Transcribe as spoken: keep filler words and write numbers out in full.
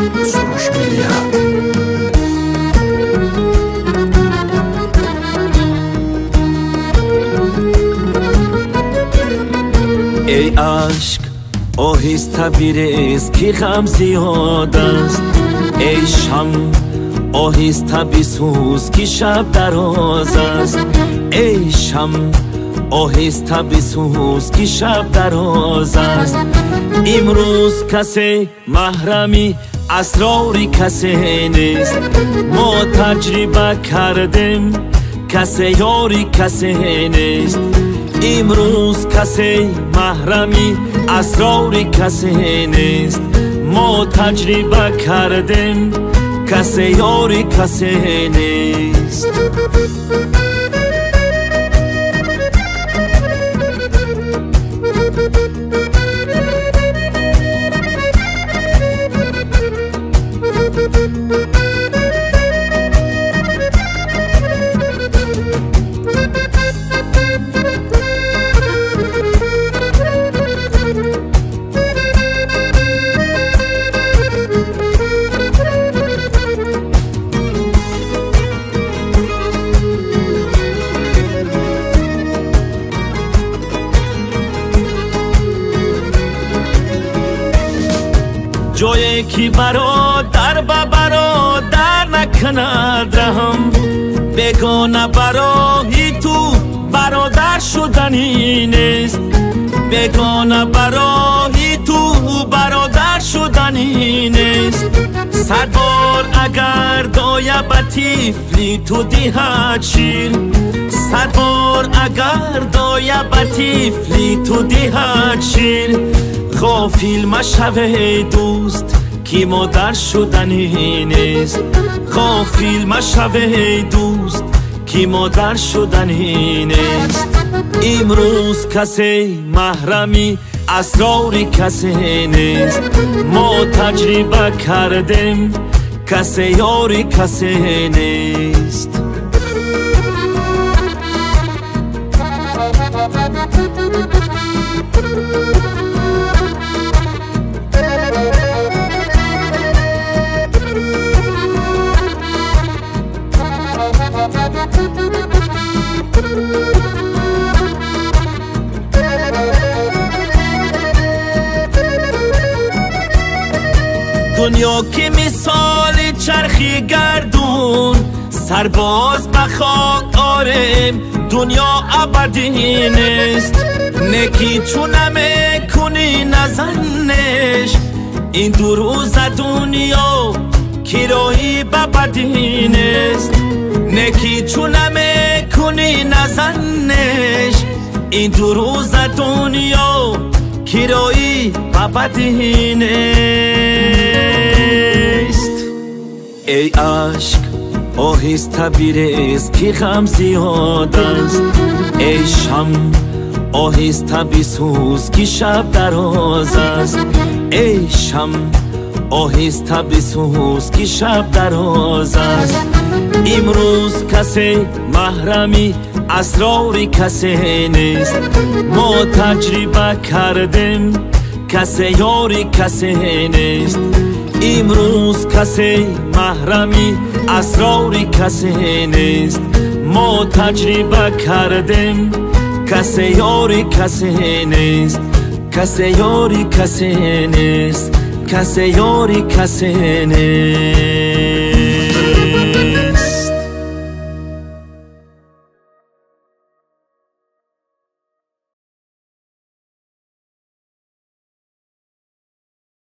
سروش میدیا. ای عشق آهسته بریز که غم زیاد است، ای شم آهسته بسوز که شب دراز است، ای شم آهسته بسوز که شب دراز است. امروز کسی محرمی اسراری کسی نیست، ما تجربه کردیم کسی یاری کسی نیست. امروز کسی محرمی اسراری کسی نیست، ما تجربه کردیم کسی یاری کسی نیست. جایی که برادر به برادر نکند رحم، بگانه برای تو برادر شدنی نیست، بگانه برای تو برادر شدنی نیست. صد بار اگر دایه به طفلی تو دهد شیر، صد بار اگر دایه به طفلی تو دهد شیر، غافل مشوه دوست که مادر شدنی نیست، غافل مشوه دوست که مادر شدنی نیست. امروز کسی محرمی اسراری کسی نیست، ما تجربه کردیم کسی یاری کسی نیست. دنیا که مثال چرخی گردون، سرباز به خاک آریم دنیا ابدی نیست. نکی چون نمیکنی نزنش، این دو روز دنیا کرایی به بدی نیست. نکی چون نمیکنی نزنش، این دو روز دنیا کرایی به بدی نیست. ای عشق آهسته بریز که غم زیاد است، ای شم آهسته بسوز که شب دراز است، ای شم آهسته بسوز که شب دراز است. امروز کسی محرمی اسراری کسی نیست، ما تجربه کردیم کسی یاری کسی نیست. امروز کسی محرمی اسراری کسی نیست، ما تجربه کردیم کسی یاری کسی نیست، کسی یاری کسی نیست، کسی یاری کسی نیست.